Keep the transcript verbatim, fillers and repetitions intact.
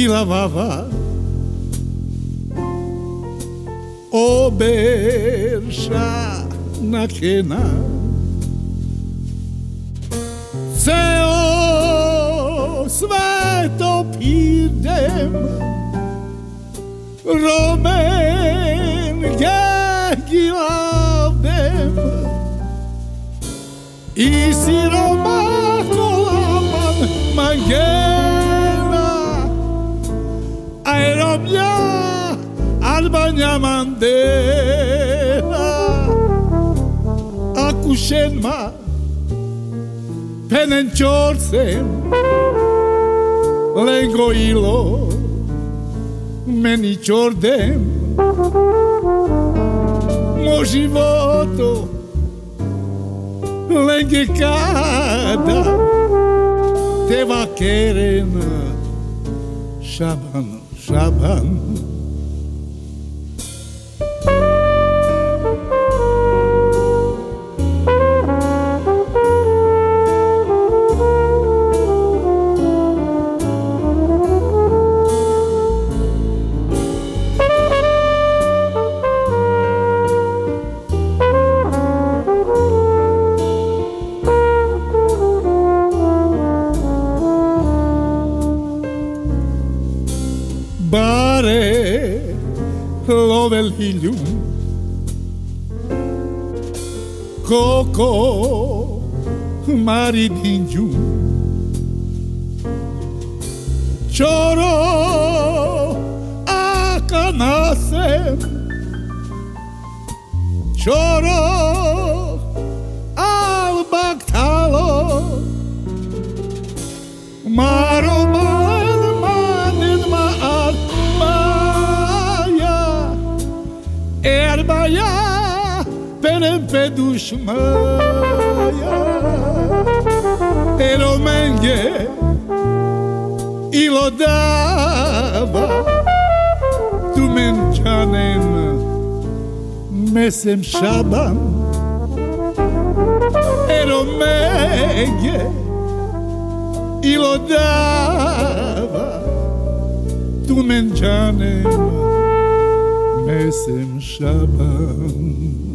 Ilavava Obersha nakena Ceo sveto pidem Romen gegilavdem Isi Roma kolaman mangena Aerobia Albania Mandela Akushenma Penenčorcem Lengo ilo Meni čordem Mo životo Lenge kada Teva kerena Šaban, šaban Bare lovel hiljum Koko maridinjum Choro akanasem Choro albaktalo Maro Erbaya benim peduşmaya Eromenge ilodava Tu men canen mesem şaban Eromenge ilodava Tu men canen Mesem Şaban